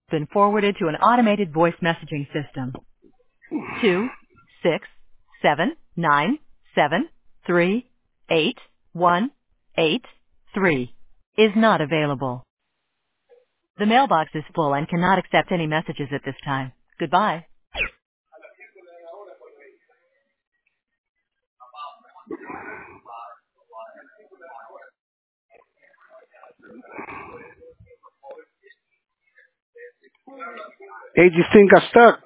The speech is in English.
Been forwarded to an automated voice messaging system. 26797388183 is not available. The mailbox is full and cannot accept any messages at this time. Goodbye. Hey, this thing got stuck.